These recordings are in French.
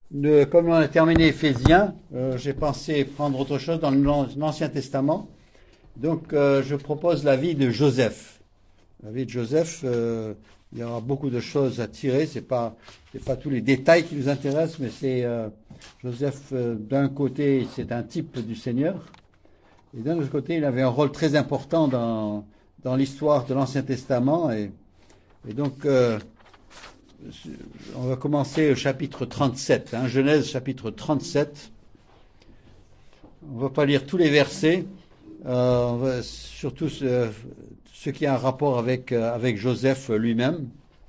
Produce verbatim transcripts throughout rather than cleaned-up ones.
Le- comme on a terminé Éphésiens, euh, j'ai pensé prendre autre chose dans l'An- l'Ancien Testament. Donc, euh, je propose la vie de Joseph. La vie de Joseph, euh, il y aura beaucoup de choses à tirer. C'est pas, c'est pas tous les détails qui nous intéressent, mais c'est euh, Joseph. euh, d'un côté, c'est un type du Seigneur, et d'un autre côté, il avait un rôle très important dans dans l'histoire de l'Ancien Testament. Et, et donc, euh, on va commencer au chapitre trente-sept, hein, Genèse chapitre trente-sept. On ne va pas lire tous les versets, euh, on va- surtout ce, ce qui a un rapport avec, euh, avec Joseph lui-même.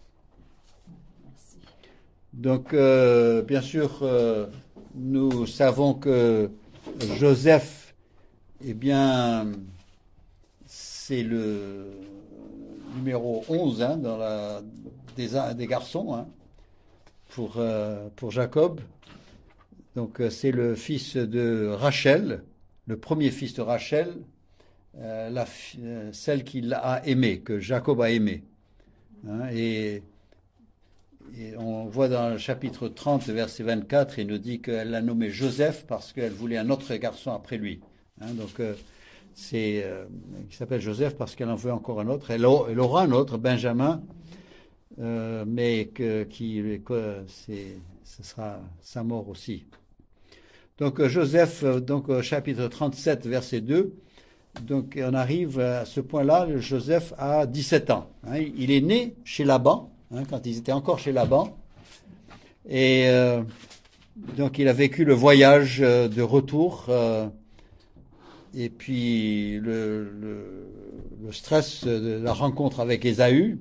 Donc, euh, bien sûr, euh, nous savons que Joseph, eh bien, c'est le numéro onze, hein, dans la, des, des garçons, hein, pour, euh, pour Jacob. Donc, euh, c'est le fils de Rachel, le premier fils de Rachel, euh, la, euh, celle qu'il a aimée, que Jacob a aimée. Hein, et, et on voit dans le chapitre trente, verset vingt-quatre, il nous dit qu'elle l'a nommé Joseph parce qu'elle voulait un autre garçon après lui. Hein, donc, euh, c'est, euh, il s'appelle Joseph parce qu'elle en veut encore un autre. Elle, a- elle aura un autre, Benjamin, euh, mais que, qui, que c'est, ce sera sa mort aussi. Donc, euh, Joseph, euh, donc, au chapitre trente-sept, verset deux. Donc on arrive à ce point-là, Joseph a dix-sept ans. Hein. Il est né chez Laban, hein, quand ils étaient encore chez Laban. Et euh, donc il a vécu le voyage euh, de retour. Euh, et puis le, le, le stress de la rencontre avec Ésaü.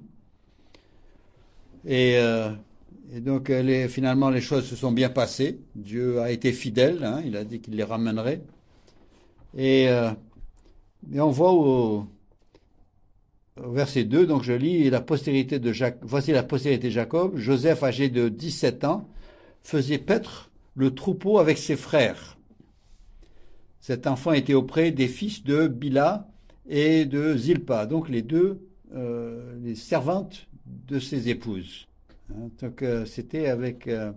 Et, euh, et donc les, finalement les choses se sont bien passées. Dieu a été fidèle, hein, il a dit qu'il les ramènerait. Et, euh, et on voit au, verset deux, donc je lis, la postérité de Jac- voici la postérité de Jacob. Joseph, âgé de dix-sept ans, faisait paître le troupeau avec ses frères. Cet enfant était auprès des fils de Bila et de Zilpa, donc les deux, euh, les servantes de ses épouses. Hein, donc euh, c'était avec euh,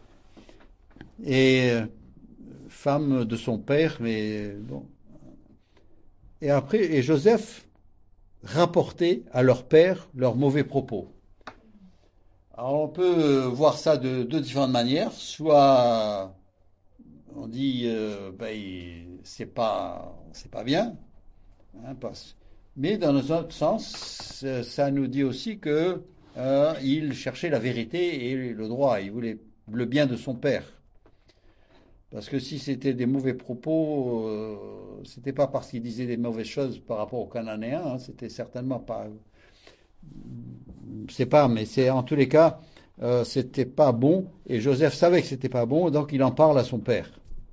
et euh, femme de son père, mais bon. Et après, et Joseph rapportait à leur père leurs mauvais propos. Alors on peut voir ça de deux différentes manières. Soit on dit euh, ben, il- c'est pas c'est pas bien, hein, parce- mais dans un autre sens, euh, ça nous dit aussi que euh, il cherchait la vérité et le droit. Il voulait le bien de son père. Parce que si c'était des mauvais propos, euh, c'était pas parce qu'il disait des mauvaises choses par rapport aux Cananéens, hein, c'était certainement pas, je sais pas, mais c'est en tous les cas, euh, c'était pas bon. Et Joseph savait que c'était pas bon, donc il en parle à son père.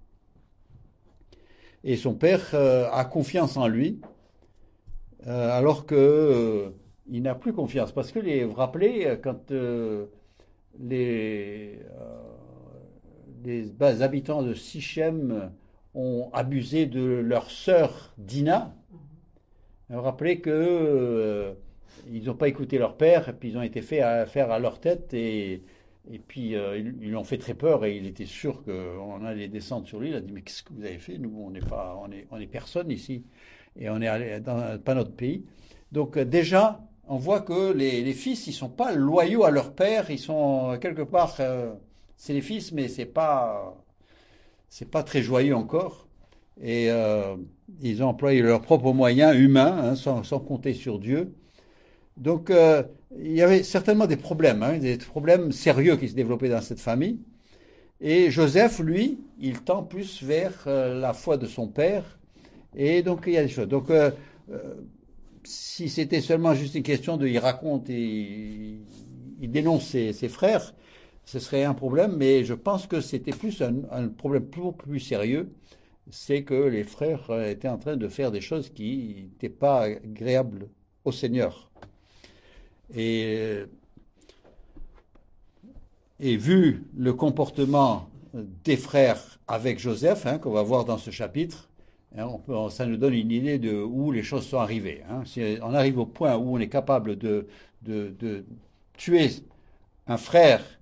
Et son père euh, a confiance en lui, euh, alors que euh, il n'a plus confiance. Parce que les, vous vous rappelez, euh, quand euh, les, euh, les bas- habitants de Sichem ont abusé de leur sœur Dina, vous vous rappelez que euh, ils n'ont pas écouté leur père, et puis ils ont été faits à faire à leur tête, et, et puis euh, ils, ils lui ont fait très peur, et il était sûr qu'on allait descendre sur lui. Il a dit, mais qu'est-ce que vous avez fait? Nous, on n'est pas, on est, on est personne ici, et on est allé dans pas notre pays. Donc euh, déjà, on voit que les, les fils, ils sont pas loyaux à leur père, ils sont euh, quelque part, euh, c'est les fils, mais c'est pas, c'est pas très joyeux encore. Et euh, ils ont employé leurs propres moyens humains, hein, sans, sans compter sur Dieu. Donc, euh, il y avait certainement des problèmes, hein, des problèmes sérieux qui se développaient dans cette famille. Et Joseph, lui, il tend plus vers euh, la foi de son père. Et donc, il y a des choses. Donc, euh, euh, si c'était seulement juste une question de il raconte et il dénonce ses, ses frères, ce serait un problème. Mais je pense que c'était plus un, un problème plus, plus sérieux. C'est que les frères étaient en train de faire des choses qui n'étaient pas agréables au Seigneur. Et Et vu le comportement des frères avec Joseph, hein, qu'on va voir dans ce chapitre, hein, on peut, ça nous donne une idée de où les choses sont arrivées. Hein. Si on arrive au point où on est capable de, de, de tuer un frère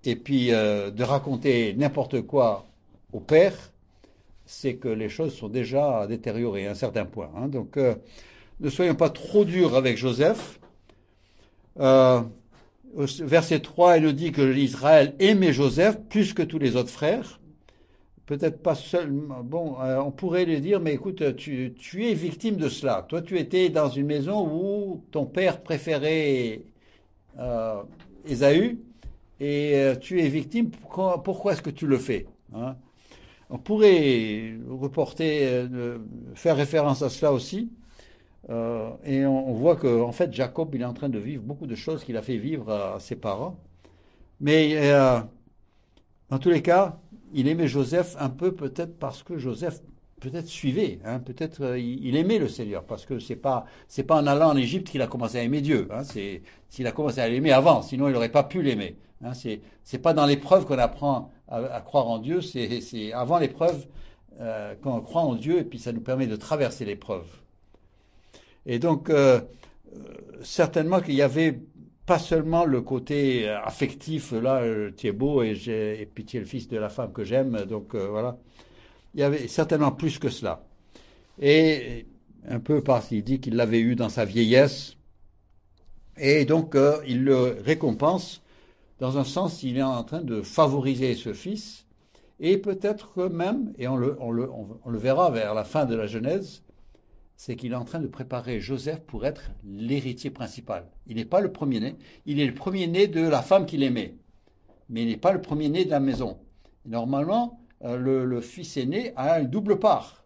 et puis euh, de raconter n'importe quoi au père, c'est que les choses sont déjà détériorées à un certain point. Hein. Donc, euh, ne soyons pas trop durs avec Joseph. Euh, Verset trois, il nous dit que Israël aimait Joseph plus que tous les autres frères. Peut-être pas seulement. Bon, euh, on pourrait lui dire, mais écoute, tu, tu es victime de cela. Toi, tu étais dans une maison où ton père préférait euh, Ésaü, et euh, tu es victime. Pourquoi, pourquoi est-ce que tu le fais, hein? On pourrait reporter, euh, faire référence à cela aussi. Euh, et on, on voit que, en fait, Jacob, il est en train de vivre beaucoup de choses qu'il a fait vivre à, à ses parents. Mais euh, dans tous les cas, il aimait Joseph un peu peut-être parce que Joseph peut-être suivait, hein, peut-être euh, il, il aimait le Seigneur, parce que c'est pas c'est pas en allant en Égypte qu'il a commencé à aimer Dieu. Hein, c'est s'il a commencé à l'aimer avant, sinon il n'aurait pas pu l'aimer. Hein, c'est c'est pas dans l'épreuve qu'on apprend à, à croire en Dieu, c'est c'est avant l'épreuve euh, qu'on croit en Dieu et puis ça nous permet de traverser l'épreuve. Et donc euh, certainement qu'il y avait pas seulement le côté affectif, là, euh, tu es beau et, j'ai, et puis tu es le fils de la femme que j'aime, donc euh, voilà. Il y avait certainement plus que cela. Et un peu parce qu'il dit qu'il l'avait eu dans sa vieillesse, et donc euh, il le récompense. Dans un sens, il est en train de favoriser ce fils, et peut-être même, et on le, on le, on le verra vers la fin de la Genèse, c'est qu'il est en train de préparer Joseph pour être l'héritier principal. Il n'est pas le premier-né, il est le premier-né de la femme qu'il aimait, mais il n'est pas le premier-né de la maison. Normalement, le, le fils aîné a une double part.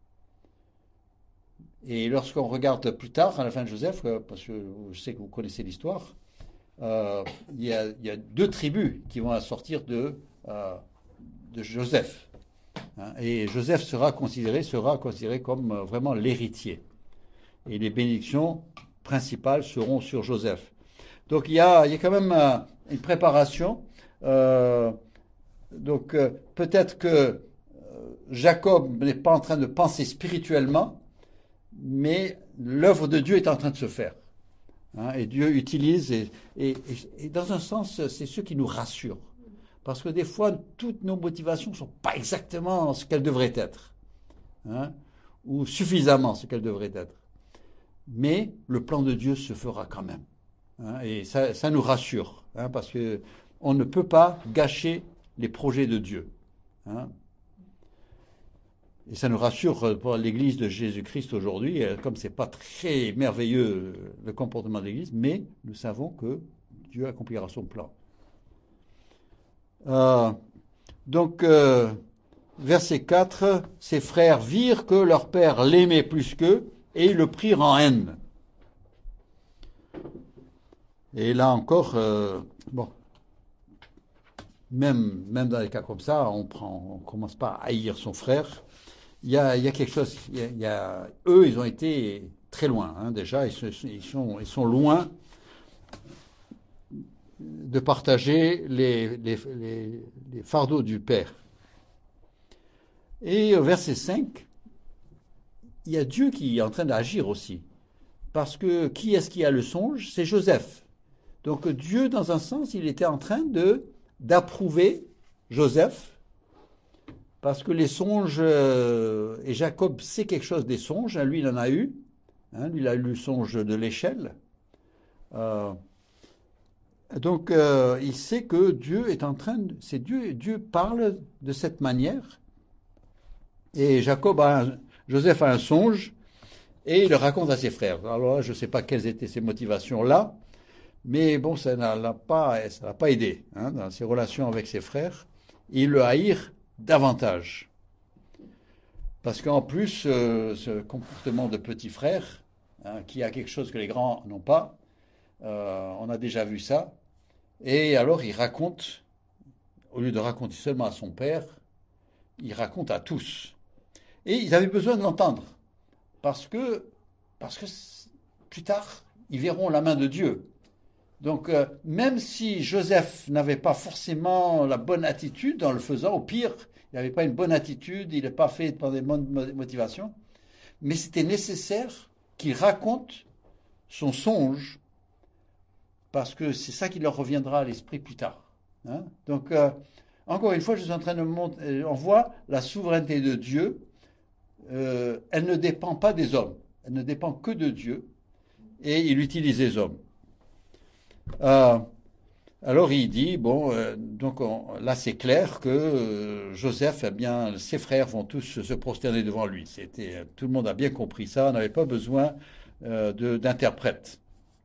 Et lorsqu'on regarde plus tard, à la fin de Joseph, parce que je sais que vous connaissez l'histoire, euh, il, y a, il y a deux tribus qui vont sortir de, euh, de Joseph. Et Joseph sera considéré, sera considéré comme vraiment l'héritier. Et les bénédictions principales seront sur Joseph. Donc il y a, il y a quand même une préparation. Euh, donc euh, peut-être que Jacob n'est pas en train de penser spirituellement, mais l'œuvre de Dieu est en train de se faire. Hein, et Dieu utilise, et, et, et dans un sens, c'est ce qui nous rassure. Parce que des fois, toutes nos motivations ne sont pas exactement ce qu'elles devraient être, hein, ou suffisamment ce qu'elles devraient être. Mais le plan de Dieu se fera quand même. Hein, et ça, ça nous rassure, hein, parce qu'on ne peut pas gâcher les projets de Dieu. Hein. Et ça nous rassure pour l'Église de Jésus-Christ aujourd'hui, comme ce n'est pas très merveilleux le comportement de l'Église, mais nous savons que Dieu accomplira son plan. Euh, donc, euh, verset quatre, ses frères virent que leur père l'aimait plus qu'eux et ils le prirent en haine. Et là encore, euh, bon, même, même dans les cas comme ça, on prend, on commence pas à haïr son frère. Il y a, il y a quelque chose, il y a, il y a, eux, ils ont été très loin, hein, déjà, ils, se, ils, sont, ils sont loin de partager les, les, les, les fardeaux du Père. Et au verset cinq, il y a Dieu qui est en train d'agir aussi. Parce que qui est-ce qui a le songe? C'est Joseph. Donc Dieu, dans un sens, il était en train de, d'approuver Joseph, parce que les songes, euh, et Jacob sait quelque chose des songes, hein, lui il en a eu, hein, lui il a eu le songe de l'échelle. Euh, Donc, euh, il sait que Dieu est en train de... C'est Dieu, Dieu parle de cette manière. Et Jacob a un, Joseph a un songe et il le raconte à ses frères. Alors là, je ne sais pas quelles étaient ses motivations là, mais bon, ça n'a pas, ça n'a pas aidé, hein, dans ses relations avec ses frères. Ils le haïrent davantage. Parce qu'en plus, euh, ce comportement de petit frère, hein, qui a quelque chose que les grands n'ont pas, euh, on a déjà vu ça. Et alors il raconte, au lieu de raconter seulement à son père, il raconte à tous. Et ils avaient besoin de l'entendre, parce que, parce que plus tard, ils verront la main de Dieu. Donc euh, même si Joseph n'avait pas forcément la bonne attitude en le faisant, au pire, il n'avait pas une bonne attitude, il n'a pas fait par des bonnes motivations, mais c'était nécessaire qu'il raconte son songe, parce que c'est ça qui leur reviendra à l'esprit plus tard. Hein. Donc, euh, encore une fois, je suis en train de montrer, on voit la souveraineté de Dieu, euh, elle ne dépend pas des hommes, elle ne dépend que de Dieu, et il utilise les hommes. Euh, alors il dit, bon, euh, donc on- là c'est clair que euh, Joseph, eh bien, ses frères vont tous se prosterner devant lui. C'était, tout le monde a bien compris ça, on n'avait pas besoin euh, de- d'interprète.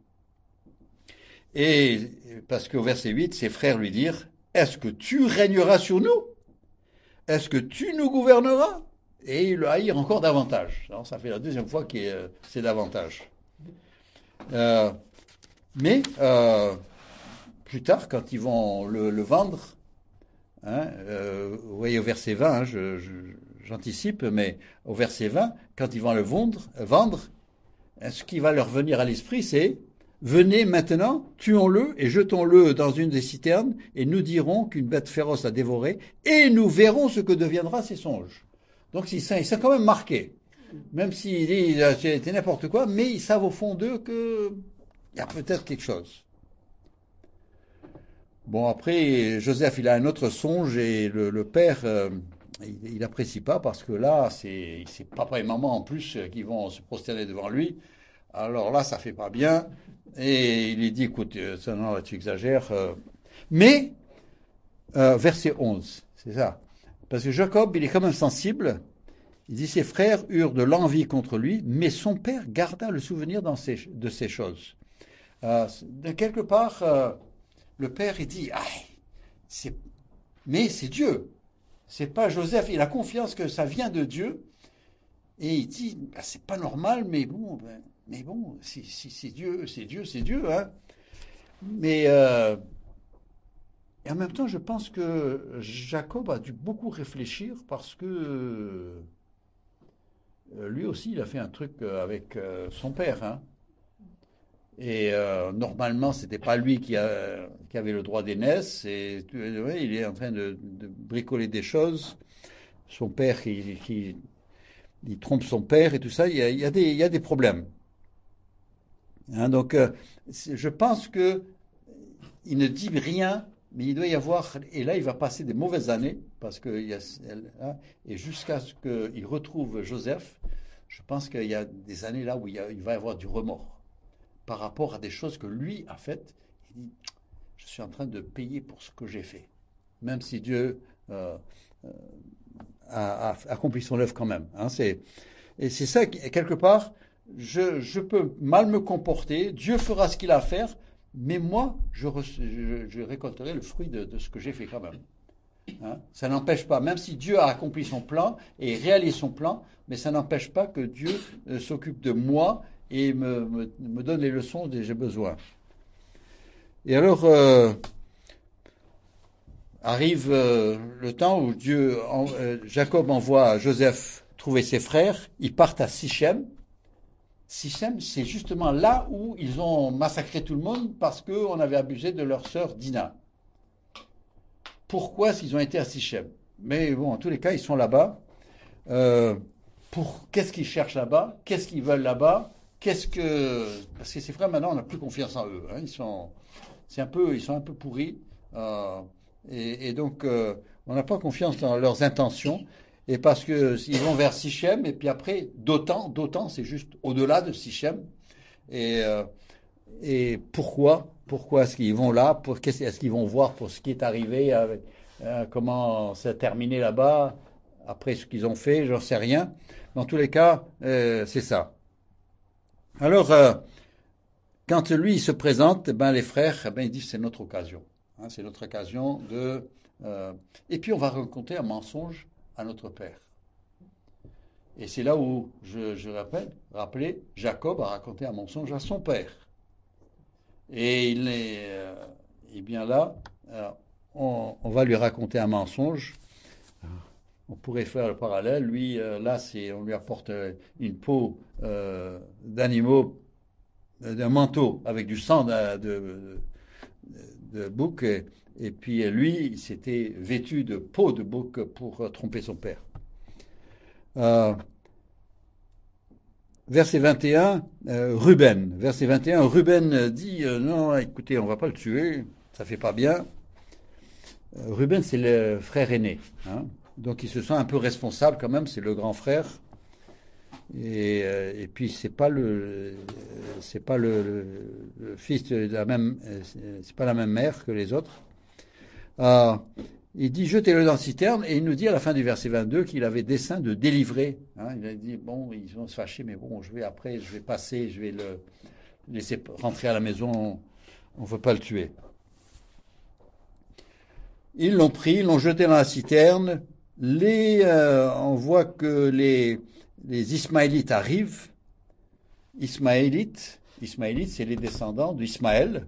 Et parce qu'au verset huit, ses frères lui dirent, est-ce que tu régneras sur nous? Est-ce que tu nous gouverneras? Et ils le haïrent encore davantage. Alors, ça fait la deuxième fois que euh, c'est davantage. Euh, mais euh, plus tard, quand ils vont le, le vendre, hein, euh, vous voyez au verset vingt, hein, je, je, j'anticipe, mais au verset vingt, quand ils vont le vendre, vendre, ce qui va leur venir à l'esprit, c'est venez maintenant, tuons-le et jetons-le dans une des citernes, et nous dirons qu'une bête féroce l'a dévoré, et nous verrons ce que deviendra ses songes. Donc ils sont, ils sont quand même marqués. Même s'ils disent c'était n'importe quoi, mais ils savent au fond d'eux qu'il y a peut-être quelque chose. Bon, après, Joseph, il a un autre songe, et le, le père, euh, il n'apprécie pas, parce que là, c'est, c'est papa et maman en plus qui vont se prosterner devant lui. Alors là, ça fait pas bien. Et il lui dit, écoute, euh, ça, non, là, tu exagères. euh. Mais, euh, verset onze, c'est ça. Parce que Jacob, il est quand même sensible. Il dit, ses frères eurent de l'envie contre lui, mais son père garda le souvenir dans ces- de ces choses. Euh, de quelque part, euh, le père, il dit, ah, c'est, mais c'est Dieu. C'est pas Joseph. Il a confiance que ça vient de Dieu. Et il dit, bah, c'est pas normal, mais bon, ben, mais bon, si, si, c'est Dieu, c'est Dieu, c'est Dieu, hein. Mais euh, et en même temps, je pense que Jacob a dû beaucoup réfléchir parce que euh, lui aussi, il a fait un truc euh, avec euh, son père, hein. Et euh, normalement, c'était pas lui qui, a- qui avait le droit d'aînesse. Et euh, ouais, il est en train de, de bricoler des choses. Son père qui, qui- il trompe son père et tout ça. Il y a, il y a des, il y a des problèmes. Hein, donc, euh, c'est- je pense que il ne dit rien, mais il doit y avoir, et là il va passer des mauvaises années, parce que il y a, hein, et jusqu'à ce qu'il retrouve Joseph, je pense qu'il y a des années là où il, y a- il va y avoir du remords par rapport à des choses que lui a faites. Il dit, je suis en train de payer pour ce que j'ai fait, même si Dieu euh, a, a accompli son œuvre quand même. Hein, c'est, et c'est ça, quelque part, je, je peux mal me comporter, Dieu fera ce qu'il a à faire, mais moi, je, je, je récolterai le fruit de, de ce que j'ai fait quand même. Hein. Ça n'empêche pas, même si Dieu a accompli son plan et réalisé son plan, mais ça n'empêche pas que Dieu euh, s'occupe de moi et me, me, me donne les leçons dont j'ai besoin. Et alors, euh, arrive euh, le temps où Dieu, en, euh, Jacob envoie Joseph trouver ses frères, ils partent à Sichem. Sichem, c'est justement là où ils ont massacré tout le monde parce qu'on avait abusé de leur sœur Dina. Pourquoi s'ils ont été à Sichem? Mais bon, en tous les cas, ils sont là-bas. Euh, pour qu'est-ce qu'ils cherchent là-bas? Qu'est-ce qu'ils veulent là-bas? Qu'est-ce que parce que ces frères maintenant, on n'a plus confiance en eux. Hein. Ils sont, c'est un peu, ils sont un peu pourris. Euh, et, et donc, euh, on n'a pas confiance dans leurs intentions. Et parce que ils vont vers Sichem, et puis après, d'autant, d'autant, c'est juste au-delà de Sichem. Et, euh, et pourquoi Pourquoi est-ce qu'ils vont là pour, Est-ce qu'ils vont voir pour ce qui est arrivé, avec, euh, comment ça a terminé là-bas, après ce qu'ils ont fait, j'en sais rien. Dans tous les cas, euh, c'est ça. Alors, euh, quand lui il se présente, eh ben, les frères, eh ben, ils disent c'est notre occasion. Hein, c'est notre occasion de... Euh, et puis on va raconter un mensonge à notre père. Et c'est là où, je, je rappelle, rappelez, Jacob a raconté un mensonge à son père. Et il est, euh, et bien là, euh, on, on va lui raconter un mensonge. On pourrait faire le parallèle. Lui, euh, là, c'est, on lui apporte euh, une peau euh, d'animaux, euh, d'un manteau avec du sang de, de, de bouc. Et, et puis lui, il s'était vêtu de peau de bouc pour euh, tromper son père. Euh, verset vingt et un, euh, Ruben. Verset vingt et un, Ruben dit euh, non, écoutez, on va pas le tuer, ça fait pas bien. Euh, Ruben, c'est le frère aîné, hein. Donc il se sent un peu responsable quand même, c'est le grand frère. Et, euh, et puis c'est pas le c'est pas le, le- le fils de la même euh, c'est pas la même mère que les autres. Euh, il dit jetez-le dans la citerne et il nous dit à la fin du verset vingt-deux qu'il avait dessein de délivrer, hein. Il a dit bon ils vont se fâcher mais bon je vais après je vais passer je vais le laisser rentrer à la maison, on ne veut pas le tuer. Ils l'ont pris, ils l'ont jeté dans la citerne. Les, euh, on voit que les, les Ismaélites arrivent. Ismaélites, Ismaélites, c'est les descendants d'Ismaël.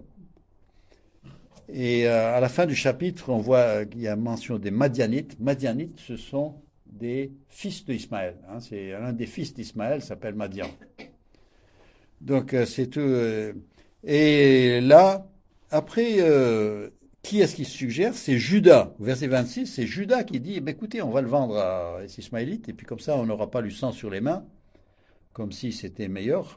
Et euh, à la fin du chapitre, on voit qu'il y a mention des Madianites. Madianites, ce sont des fils d'Ismaël, hein. C'est un des fils d'Ismaël s'appelle Madian. Donc euh, c'est tout. Euh, et là, après, euh, qui est-ce qui suggère? C'est Judas. Verset vingt-six, c'est Judas qui dit, eh bien, écoutez, on va le vendre à les Ismaélites, et puis comme ça, on n'aura pas du sang sur les mains, comme si c'était meilleur.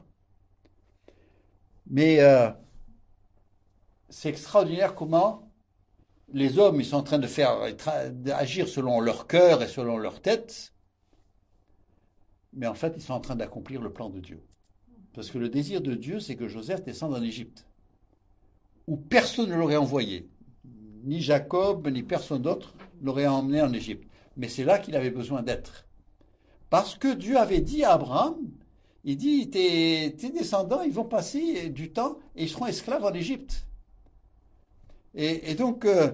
Mais euh, c'est extraordinaire comment les hommes, ils sont en train de faire, d'agir selon leur cœur et selon leur tête, mais en fait, ils sont en train d'accomplir le plan de Dieu. Parce que le désir de Dieu, c'est que Joseph descende en Égypte, où personne ne l'aurait envoyé. Ni Jacob, ni personne d'autre l'aurait emmené en Égypte. Mais c'est là qu'il avait besoin d'être. Parce que Dieu avait dit à Abraham, il dit, tes, tes descendants, ils vont passer du temps et ils seront esclaves en Égypte. Et, et donc, euh,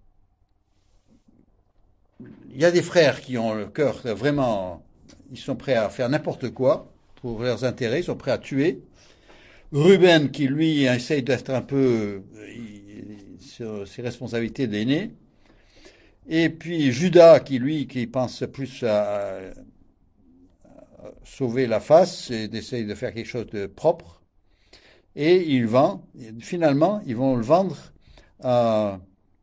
il y a des frères qui ont le cœur vraiment, ils sont prêts à faire n'importe quoi pour leurs intérêts, ils sont prêts à tuer. Ruben, qui lui essaye d'être un peu il, sur ses responsabilités d'aîné. Et puis Judas, qui lui, qui pense plus à, à sauver la face et d'essayer de faire quelque chose de propre. Et il vend, finalement, ils vont le vendre à,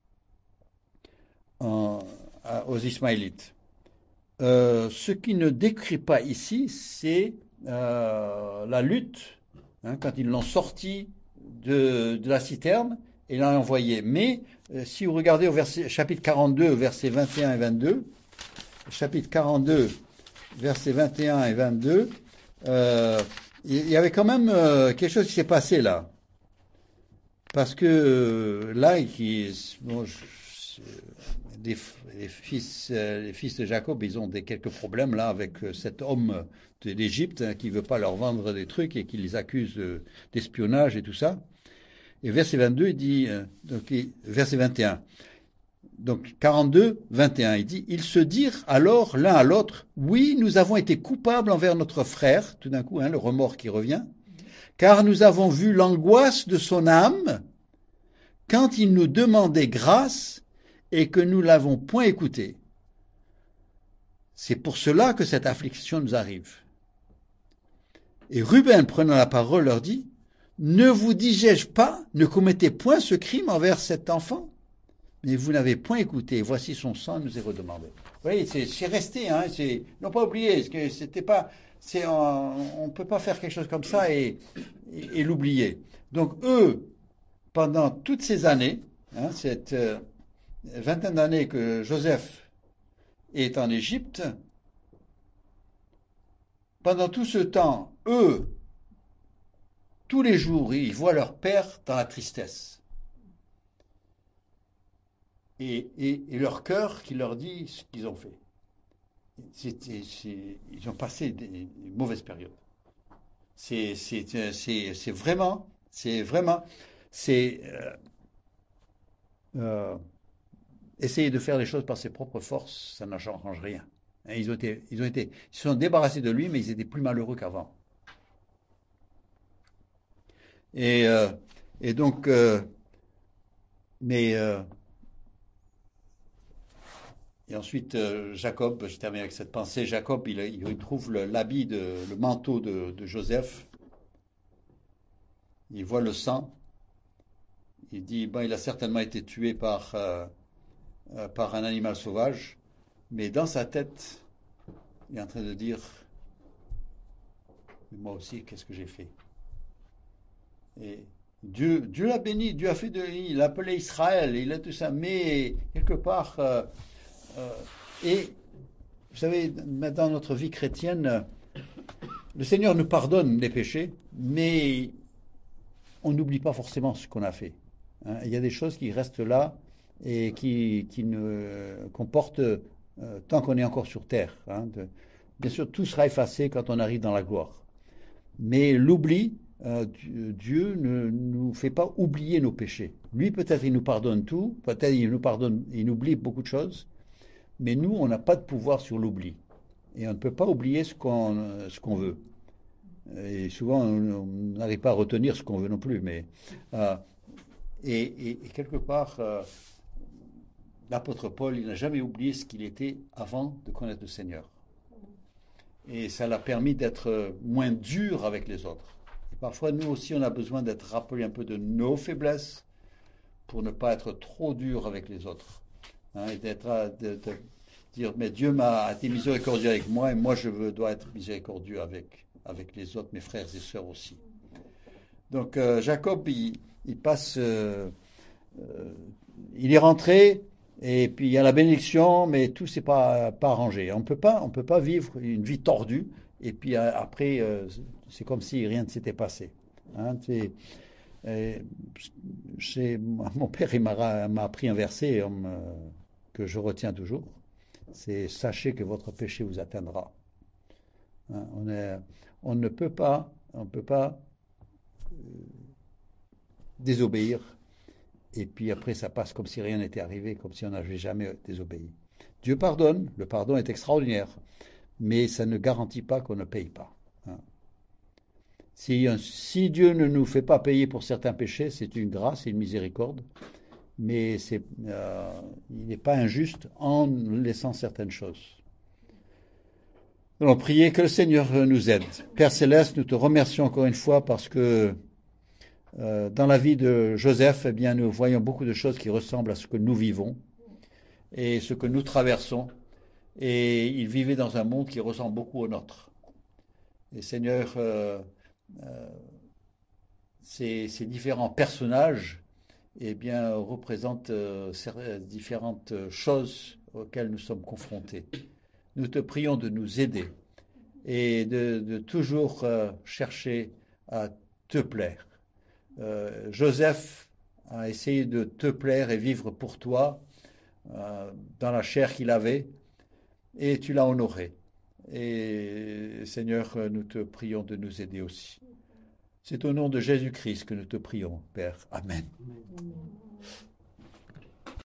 à, à, aux Ismaélites. Euh, ce qui ne décrit pas ici, c'est euh, la lutte, hein, quand ils l'ont sorti de, de la citerne et l'ont envoyé. Mais euh, si vous regardez au verset, chapitre quarante-deux, versets vingt et un et vingt-deux, chapitre quarante-deux, versets vingt et un et vingt-deux, euh, il y avait quand même euh, quelque chose qui s'est passé là. Parce que euh, là, qui, bon, je, les, les, fils, euh, les fils de Jacob, ils ont des, quelques problèmes là avec euh, cet homme d'Égypte, hein, qui ne veut pas leur vendre des trucs et qui les accuse euh, d'espionnage et tout ça. Et verset vingt-deux, il dit, euh, donc, il, verset vingt et un, donc quarante-deux, vingt et un, il dit, ils se dirent alors l'un à l'autre, oui, nous avons été coupables envers notre frère, tout d'un coup, hein, le remords qui revient, car nous avons vu l'angoisse de son âme quand il nous demandait grâce et que nous l'avons point écouté. C'est pour cela que cette affliction nous arrive. Et Ruben, prenant la parole, leur dit, ne vous disais-je pas, ne commettez point ce crime envers cet enfant, mais vous n'avez point écouté, voici son sang nous est redemandé. Vous voyez, c'est, c'est resté, hein, c'est, non pas oublié, que c'était pas, c'est, on ne peut pas faire quelque chose comme ça et, et, et l'oublier. Donc eux, pendant toutes ces années, hein, cette euh, vingtaine d'années que Joseph est en Égypte, pendant tout ce temps, eux, tous les jours, ils voient leur père dans la tristesse. Et, et, et leur cœur qui leur dit ce qu'ils ont fait. C'est, c'est, c'est, ils ont passé des, des mauvaises périodes. C'est, c'est, c'est, c'est vraiment, c'est vraiment, c'est euh, euh, essayer de faire les choses par ses propres forces, ça n'arrange rien. Ils ont été, ils ont été, ils se sont débarrassés de lui, mais ils étaient plus malheureux qu'avant. Et, euh, et donc, euh, mais euh, et ensuite euh, Jacob, je termine avec cette pensée. Jacob, il, il trouve le, l'habit de, le manteau de, de Joseph. Il voit le sang. Il dit, bon, il a certainement été tué par euh, euh, par un animal sauvage, mais dans sa tête, il est en train de dire, mais moi aussi, qu'est-ce que j'ai fait? Et Dieu, Dieu l'a béni, Dieu a fait de lui, il l'a appelé Israël, il a tout ça, mais quelque part, euh, euh, et vous savez, dans notre vie chrétienne, le Seigneur nous pardonne les péchés, mais on n'oublie pas forcément ce qu'on a fait. Hein. Il y a des choses qui restent là et qui, qui ne comportent euh, tant qu'on est encore sur terre. Hein. De- bien sûr, tout sera effacé quand on arrive dans la gloire. Mais l'oubli, euh, Dieu ne nous fait pas oublier nos péchés. Lui, peut-être, il nous pardonne tout, peut-être il nous pardonne, il oublie beaucoup de choses, mais nous, on n'a pas de pouvoir sur l'oubli. Et on ne peut pas oublier ce qu'on ce qu'on veut. Et souvent, on n'arrive pas à retenir ce qu'on veut non plus. Mais, euh, et, et, et, quelque part, euh, l'apôtre Paul, il n'a jamais oublié ce qu'il était avant de connaître le Seigneur. Et ça l'a permis d'être moins dur avec les autres. Et parfois, nous aussi, on a besoin d'être rappelés un peu de nos faiblesses pour ne pas être trop dur avec les autres. Hein, et d'être, de, de dire, mais Dieu m'a été miséricordieux avec moi et moi, je veux, dois être miséricordieux avec, avec les autres, mes frères et sœurs aussi. Donc, euh, Jacob, il, il passe, euh, euh, il est rentré, et puis il y a la bénédiction, mais tout s'est pas, pas arrangé. On peut pas, on peut pas vivre une vie tordue, et puis euh, après, euh, c'est comme si rien ne s'était passé. Hein, c'est, euh, c'est, mon père, il m'a, m'a appris un verset euh, que je retiens toujours. C'est sachez que votre péché vous atteindra. Hein, on, est, on ne peut pas, on peut pas désobéir et puis après ça passe comme si rien n'était arrivé, comme si on n'avait jamais désobéi. Dieu pardonne, le pardon est extraordinaire, mais ça ne garantit pas qu'on ne paye pas. Hein. Si, si Dieu ne nous fait pas payer pour certains péchés, c'est une grâce et une miséricorde, mais c'est, euh, il n'est pas injuste en laissant certaines choses. Nous allons prier que le Seigneur nous aide. Père Céleste, nous te remercions encore une fois parce que euh, dans la vie de Joseph, eh bien, nous voyons beaucoup de choses qui ressemblent à ce que nous vivons et ce que nous traversons. Et il vivait dans un monde qui ressemble beaucoup au nôtre. Et Seigneur, euh, euh, ces, ces différents personnages eh bien, représentent euh, différentes choses auxquelles nous sommes confrontés. Nous te prions de nous aider et de, de toujours euh, chercher à te plaire. Euh, Joseph a essayé de te plaire et vivre pour toi euh, dans la chair qu'il avait, et tu l'as honoré. Et Seigneur, nous te prions de nous aider aussi. C'est au nom de Jésus-Christ que nous te prions, Père. Amen. Amen.